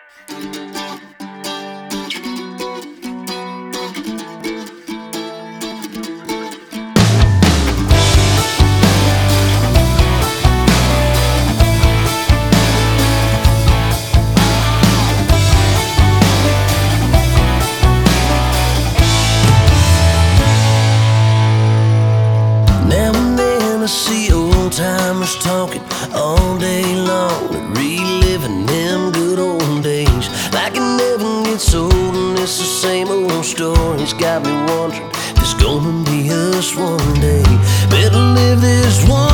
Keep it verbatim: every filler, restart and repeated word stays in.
Now and then I see old timers talking all day long and reliving them good old days. Like it never gets old and it's the same old story. It's got me wondering if it's gonna be us one day. Better live this one